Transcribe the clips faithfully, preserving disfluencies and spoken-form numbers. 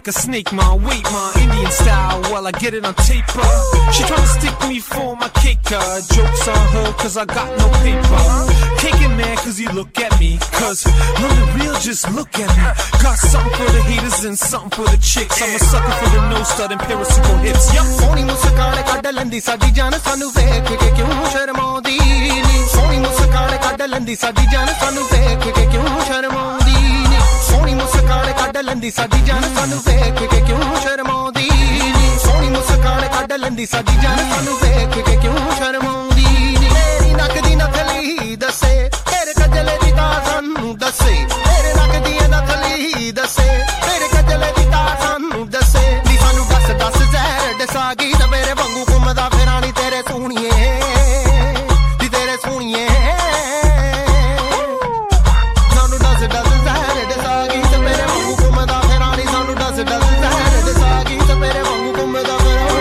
like a snake, ma. Wait, ma, Indian style, while I get it on tape. uh. She tryna stick me for my cake. uh. Jokes on her, cause I got no paper. Caking man, cause you look at me. Cause I'm the real, just look at me. Got something for the haters and something for the chicks. I'm a sucker for the no-stud and parasitical hips. Yup. Soni muskaan ਕੱਢ ਲੈਂਦੀ ਸਾਡੀ ਜਾਨ ਸਾਨੂੰ ਵੇਖ ਕੇ ਕਿਉਂ ਸ਼ਰਮਾਉਂਦੀ ਨੀ ਸੋਹਣੀ ਮੁਸਕਾਨ ਕੱਢ ਲੈਂਦੀ ਸਾਡੀ ਜਾਨ ਸਾਨੂੰ ਵੇਖ ਕੇ ਕਿਉਂ ਸ਼ਰਮਾਉਂਦੀ ਨੀ ਸੋਹਣੀ ਮੁਸਕਾਨ ਕੱਢ ਲੈਂਦੀ ਸਾਡੀ ਜਾਨ ਸਾਨੂੰ ਵੇਖ ਕੇ ਕਿਉਂ ਸ਼ਰਮਾਉਂਦੀ ਨੀ ਸੋਹਣੀ ਮੁਸਕਾਨ ਕੱਢ ਲੈਂਦੀ ਸਾਡੀ ਜਾਨ ਸਾਨੂੰ ਵੇਖ ਕੇ ਕਿਉਂ ਸ਼ਰਮਾਉਂਦੀ ਨੀ ਤੇਰੀ ਨੱਕ ਦੀ ਨਕਲੀ ਦੱਸੇ ਤੇਰੇ ਕਜਲੇ ਦੀ ਤਾਂ ਸਾਨੂੰ ਦੱਸੇ ਤੇਰੇ ਨੱਕ ਦੀ ਨਕਲੀ ਦੱਸੇ ਤੇਰੇ ਕਜਲੇ ਦੀ ਤਾਂ ਸਾਨੂੰ ਦੱਸੇ ਨੀ ਸਾਨੂੰ ਦੱਸ ਦੱਸ ਜ਼ਹਿਰ ਦਸਾਗੀ ਤੇ ਮੇਰੇ ਵਾਂਗੂ ਘੁੰਮਦਾ ਫਿਰਾਂ ਨੀ ਤੇਰੇ ਸੋਹਣੀਏ ਨੀ ਤੇਰੇ ਸੋਹਣੀਏ ਸਾਨੂੰ ਦੱਸ ਦੱਸ ਜ਼ਹਿਰ ਦਸਾਗੀ ਤੇ ਮੇਰੇ ਵਾਂਗੂ ਘੁੰਮਦਾ ਫਿਰਾਂ ਨੀ ਸਾਨੂੰ ਦੱਸ ਦੱਸ ਜ਼ਹਿਰ ਦਸਾਗੀ ਤੇ ਮੇਰੇ ਵਾਂਗੂ ਘੁੰਮਦਾ ਫਿਰਾਂ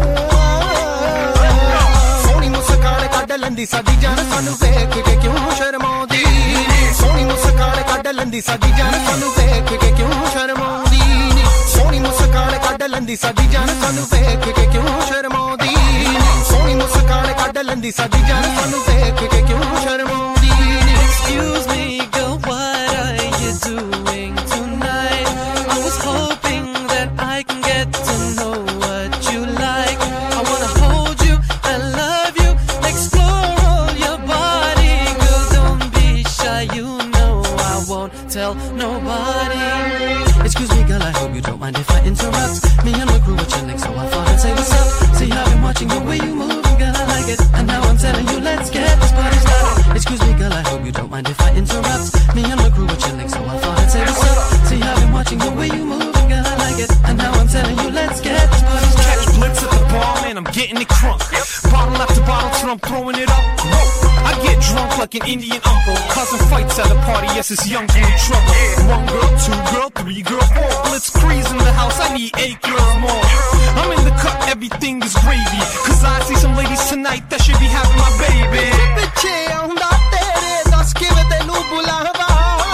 ਸੋਹਣੀ ਮੁਸਕਾਨ ਕੱਢ ਲੈਂਦੀ ਸਾਡੀ ਜਾਨ ਸਾਨੂੰ ਵੇਖ ਕੇ ਕਿਉਂ ਸ਼ਰਮਾਉਂਦੀ ਸੋਹਣੀ ਮੁਸਕਾਨ ਕੱਢ ਲੈਂਦੀ ਸਾਡੀ ਜਾਨ ਸਾਨੂੰ ਵੇਖ ਕੇ ਕਿਉਂ ਸ਼ਰਮਾਉਂਦੀ ਨੀ ਸੋਹਣੀ ਮੁਸਕਾਨ ਕੱਢ ਲੈਂਦੀ ਸਾਡੀ ਜਾਨ ਸਾਨੂੰ ਵੇਖ ਕੇ ਕਿਉਂ ਸ਼ਰਮਾਉਂਦੀ ਨੀ ਸੋਹਣੀ ਮੁਸਕਾਨ ਕੱਢ ਲੈਂਦੀ ਸਾਡੀ ਜਾਨ ਸਾਨੂੰ ਵੇਖ ਕੇ ਕਿਉਂ ਸ਼ਰਮਾਉਂਦੀ ਨੀ Excuse me, girl, what are you doing tonight? I was hoping that I can get to know what you like. I wanna hold you and love you, explore all your body. Girl, don't be shy, you know I won't tell nobody. Excuse me, girl, I hope you don't mind if I interrupt. Me and my crew were chilling, so I thought I'd say what's up. See, I've been watching the way you move, and girl, I like it. And now I'm telling you, let's get this party started. Excuse me, girl, I hope you don't mind if I interrupt. Me and my crew were chilling, so I thought I'd say what's up. See, I've been watching the way you move, and girl, I like it. And now I'm telling you, let's get this party started. Catch blitz at the bar, man, I'm getting it crunk. Bottle after bottle till I'm throwing it up. I get drunk like an Indian uncle, causing fights at a party, yes, it's young boy trouble. One girl, two girl, three girl, four. Blitzkrieg's in the house, I need eight girls more. I'm in the cut, everything is gravy. Cause I see some ladies tonight that should be having my baby. ਪਿੱਛੇ ਆਉਂਦਾ ਤੇਰੇ ਦੱਸ ਕਿਵੇਂ ਤੈਨੂੰ ਬੁਲਾਵਾ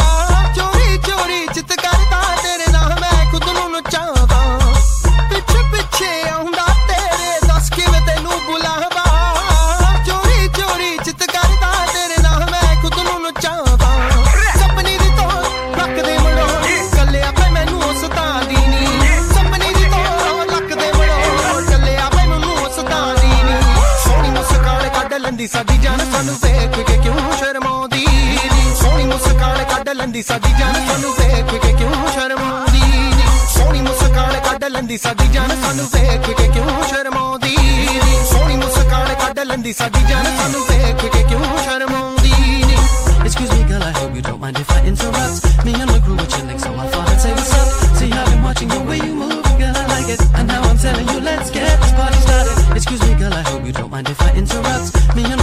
ਚੋਰੀ ਚੋਰੀ ਚਿੱਤ ਕਰਦਾ ਤੇਰੇ ਨਾਲ ਮੈਂ ਖੁਦ ਨੂੰ ਨਚਾਵਾਂ ਪਿੱਛੇ ਪਿੱਛੇ ਆਉਂਦਾ ਤੇਰੇ ਦੱਸ ਕਿਵੇਂ ਤੈਨੂੰ ਬੁਲਾਵਾ ਚੋਰੀ ਚੋਰੀ ਚਿੱਤ ਕਰਦਾ ਤੇਰੇ ਨਾਲ ਮੈਂ ਖੁਦ ਨੂੰ ਨਚਾਵਾਂ ਸਪਨੀ ਦੀ ਤੋਂ ਲੱਕ ਦੇ ਮੜੋ ਕੱਲਿਆ ਪੈ ਮੈਨੂੰ ਉਸਤਾਂ ਦੀ ਨੀ ਸਪਨੀ ਦੀ ਤੋਂ ਲੱਕ ਦੇ ਮੜੋ ਕੱਲਿਆ ਪੈ ਮੈਨੂੰ ਉਸਤਾਂ ਦੀ ਨੀ ਸੋਹਣੀ ਮੁਸਕਾਨ ਕੱਢ ਲੈਂਦੀ ਸਾਡੀ ਜਾਨ ਸਾਨੂੰ ਵੇਖ ਕੇ ਕਿਉਂ ਸ਼ਰਮਾਉਂਦੀ ਨੀ ਸੋਹਣੀ ਮੁਸਕਾਨ ਕੱਢ ਲੈਂਦੀ ਸਾਡੀ ਜਾਨ ਸਾਨੂੰ ਵੇਖ ਕੇ ਕਿਉਂ ਸ਼ਰਮਾਉਂਦੀ ਨੀ ਸੋਹਣੀ ਮੁਸਕਾਨ ਕੱਢ ਲੈਂਦੀ ਸਾਡੀ ਜਾਨ ਸਾਨੂੰ ਵੇਖ ਕੇ ਕਿਉਂ ਸ਼ਰਮਾਉਂਦੀ ਨੀ ਸੋਹਣੀ ਮੁਸਕਾਨ ਕੱਢ ਲੈਂਦੀ ਸਾਡੀ ਜਾਨ ਸਾਨੂੰ ਵੇਖ ਕੇ ਕਿਉਂ ਸ਼ਰਮਾਉਂਦੀ ਨੀ Excuse me, girl, I hope you don't mind if I interrupt. Me and my crew were chilling, so I thought I'd say what's up. See, I've been watching the way you move, girl, I like it. And now I'm telling you, let's get this party started. Excuse me, girl, I hope you don't mind if I interrupt. Me and